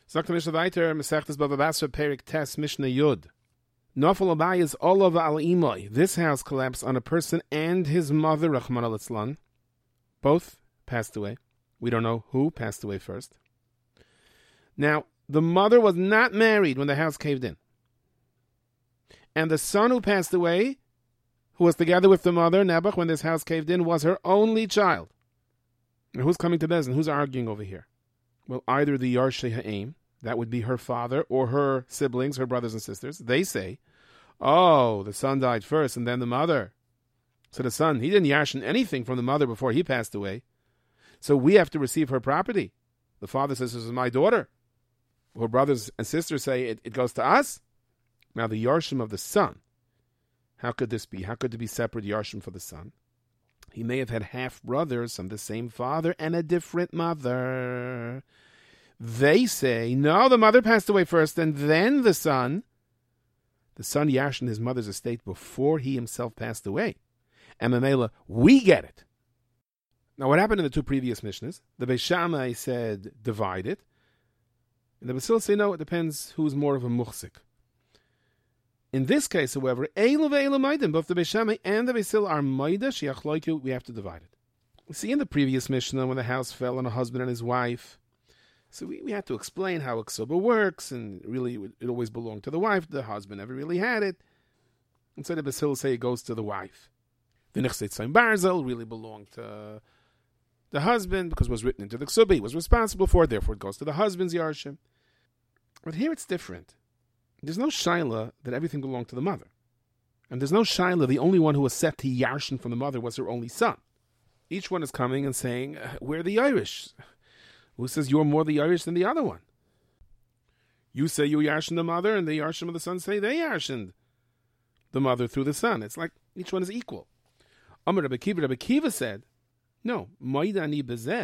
Sagt the Mishnah weiter, Masechtas Bava Basra, Perik Tes, Mishnah Yud. Nofel Abayis Olav al Imoy. This house collapsed on a person and his mother, Rachman al Itzlan. Both passed away. We don't know who passed away first. Now, the mother was not married when the house caved in. And the son who passed away, who was together with the mother, Nebuch, when this house caved in, was her only child. Now, who's coming to Bezin? Who's arguing over here? Well, either the Yarshei Ha'im, that would be her father, or her siblings, her brothers and sisters. They say, oh, the son died first and then the mother. So the son, he didn't yashin anything from the mother before he passed away. So we have to receive her property. The father says, this is my daughter. Her brothers and sisters say, it goes to us. Now the Yarshim of the son, how could this be? How could there be separate Yarshim for the son? He may have had half brothers from the same father and a different mother. They say, no, the mother passed away first and then the son. The son yashin his mother's estate before he himself passed away. And Mamela, we get it. Now what happened in the two previous Mishnahs? The Beis Shammai said, divide it. And the Basil say, no, it depends who's more of a muhsik. In this case, however, Eilu ve'eilu maidim, both the Beis Shammai and the Basil are maida shiachloiku, we have to divide it. You see, in the previous Mishnah, when the house fell on a husband and his wife, so we had to explain how a ksuba works, and really it always belonged to the wife. The husband never really had it. And so the Basil say it goes to the wife. The Nechset Tzayim Barzel really belonged to the husband because it was written into the ksuba. He was responsible for it, therefore it goes to the husband's yarshim. But here it's different. There's no shaila that everything belonged to the mother. And there's no shaila, the only one who was set to yarshin from the mother was her only son. Each one is coming and saying, we're the Irish. Who says you're more the Irish than the other one? You say you yarshin the mother, and the yarshim of the son say they yarshin the mother through the son. It's like each one is equal. Amar Rabbi Kiva said, no, I agree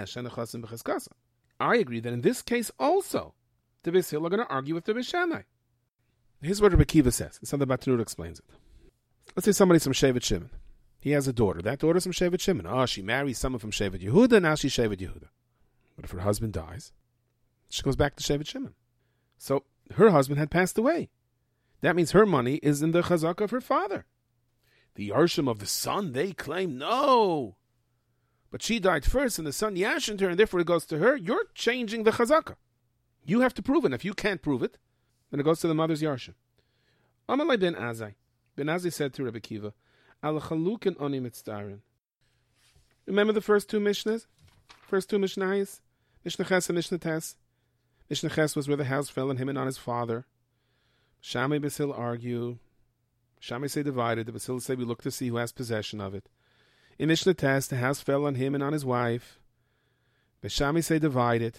that in this case also, the Beis Hillel are going to argue with the Beis Shammai. Here's what Rabbi Kiva says. It's something Batnur explains it. Let's say somebody's from Shevet Shimon. He has a daughter. That daughter's from Shevet Shimon. Oh, she marries someone from Shevet Yehuda, now she's Shevet Yehuda. But if her husband dies, she goes back to Shevet Shimon. So her husband had passed away. That means her money is in the chazakah of her father. The Yarshim of the son, they claim, no. But she died first and the son yashined her and therefore it goes to her. You're changing the chazakah. You have to prove it. And if you can't prove it, then it goes to the mother's Yarshim. Amalai ben Azai. Ben Azai said to Rebbe Kiva, Al chalukin oni mitzdarin. Remember the first two Mishnahs? First two Mishnahs? Mishnah Ches and Mishnah Tes. Mishnah Ches was where the house fell on him and on his father. Shammai Basil argue. Shammai say divided. The Basil say we look to see who has possession of it. In Mishnah Tes, the house fell on him and on his wife. The Shammai say divided.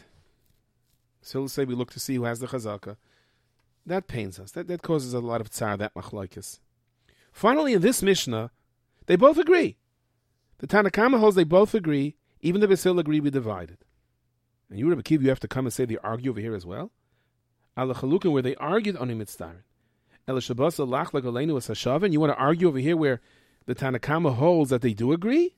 Basil say we look to see who has the chazakah. That pains us. That causes a lot of tsar, that machlokes. Finally, in this Mishnah, they both agree. The Tanakama holds they both agree. Even the Basil agree we divided. And you, Rebbe Kiva, you have to come and say they argue over here as well? Al chalukin, where they argued on mitzdarin. El shabasa lach lagalenu as hashavin. You want to argue over here where the Tanakama holds that they do agree?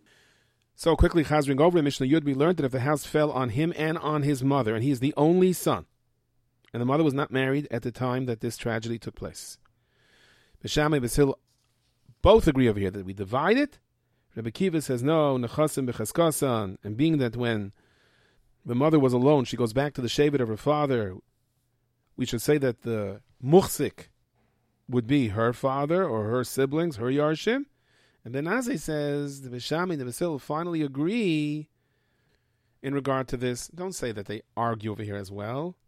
So quickly, chazring over in Mishnah Yud, we learned that if the house fell on him and on his mother, and he is the only son, and the mother was not married at the time that this tragedy took place, Beis Shammai and Beis Hillel both agree over here that we divide it. Rebbe Kiva says no, nechasim b'cheskasan, and being that when the mother was alone, she goes back to the shevet of her father, we should say that the muhsik would be her father or her siblings, her yarshim. And Ben Azai says the Beis Shammai and the Beis Hillel finally agree in regard to this. Don't say that they argue over here as well.